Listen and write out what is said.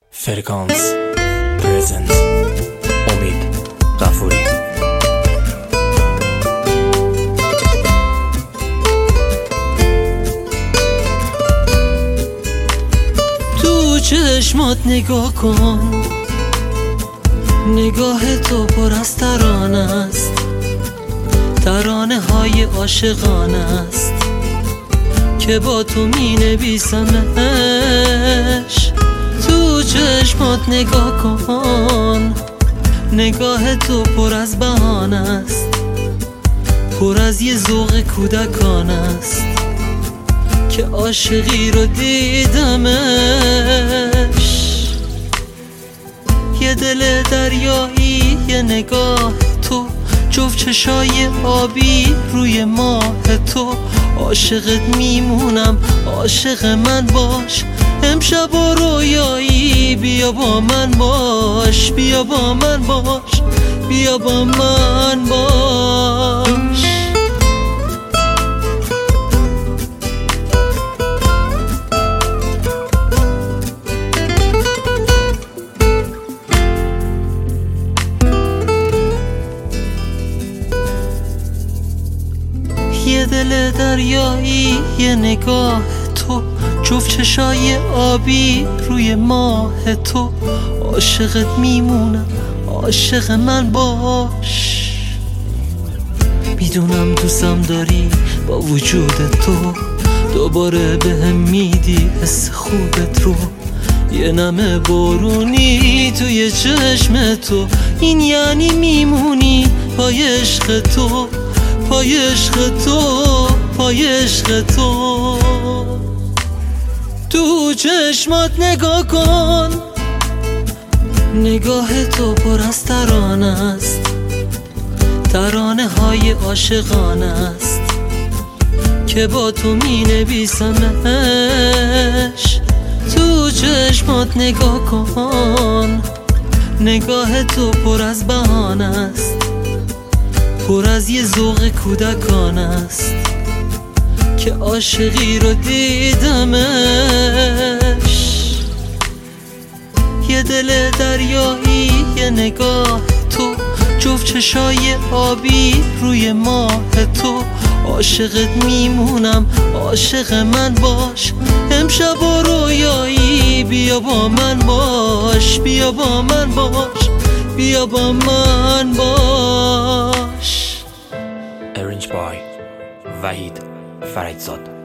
فرکانس پرزنت امید غفوری. تو چشمات نگاه کن، نگاه تو پر از ترانه است، ترانه های عاشقانه است که با تو می نویسمش. تو چشمات نگاه کن، نگاه تو پر از بهانه است، پر از یه ذوق کودکانه است که عاشقی رو دیدمش. یه دل دریایی، یه نگاه تو، جفت چشای آبی روی ماه تو. عاشقت میمونم، عاشق من باش، امشب و رویایی بیا با من باش، بیا با من باش، بیا با من باش. یه دل دریایی، یه نگاه تو، جفت چشای آبی روی ماه تو. عاشقت میمونم، عاشق من باش. میدونم دوستم داری، با وجود تو دوباره بهم میدی حس خوبت رو. یه نم بارونی توی چشم تو، این یعنی میمونی پای عشق تو، پای عشق تو، پای عشق تو. تو چشمات نگاه کن، نگاه تو پر از ترانه است، ترانه های عاشقانه است که با تو می نویسمش. تو چشمات نگاه کن، نگاه تو پر از بهانه است، پر از یه ذوق کودکانه است که عاشقی رو دیدمش. یه دل دریایی، یه نگاه تو، جفت چشای آبی روی ماه تو. عاشقت میمونم، عاشق من باش، امشب و رویایی بیا با من باش، بیا با من باش، بیا با من باش. Arranged by وحید فرجزاد.